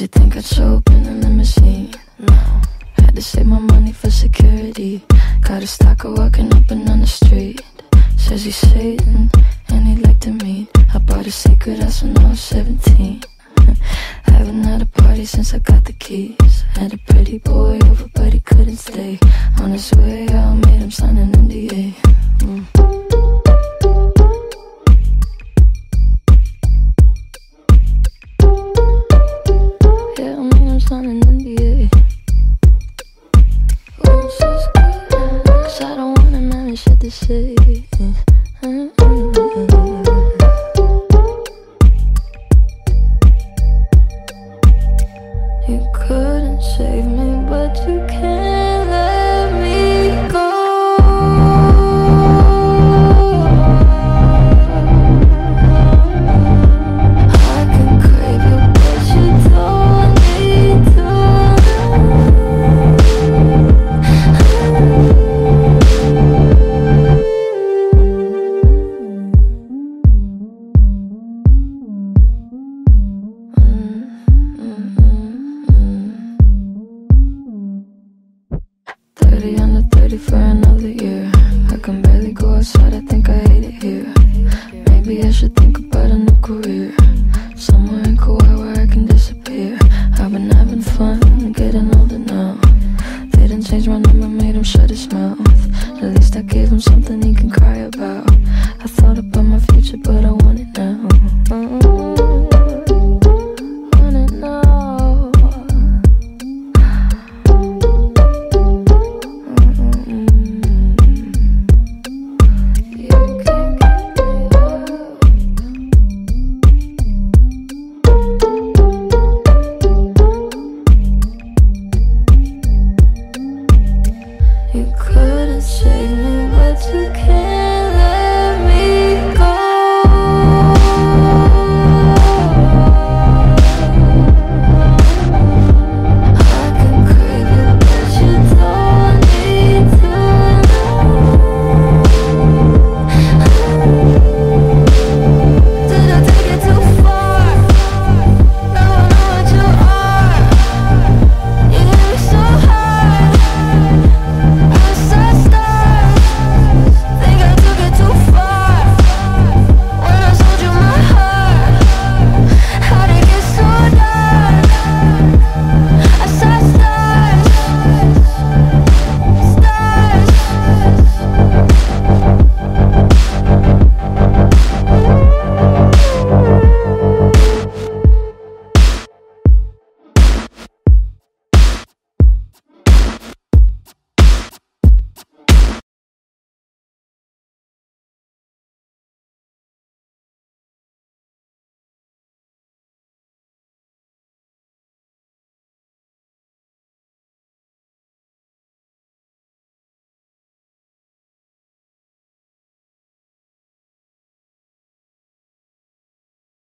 you think I'd show up in a limousine? No. Had to save my money for security. Got a stalker walking up and down the street. Says he's Satan and he'd like to meet. I bought a secret house when I was 17. Haven't had a party since I got the keys. Had a pretty boy over but he couldn't stay. On his way out, made him sign an NDA. Yeah, I made him sign an NDA. Cause I don't want him having shit to say. You couldn't save me, but you can't let me go. I can crave you, but you don't need to. Under 30 for another year. I can barely go outside, I think I hate it here. Maybe I should think about a new career, somewhere in Kauai where I can disappear. I've been having fun, getting older now. They didn't change my number, made him shut his mouth. At least I gave him something he can cry about. I thought about my future, but I want it now. Want it now. You couldn't save me.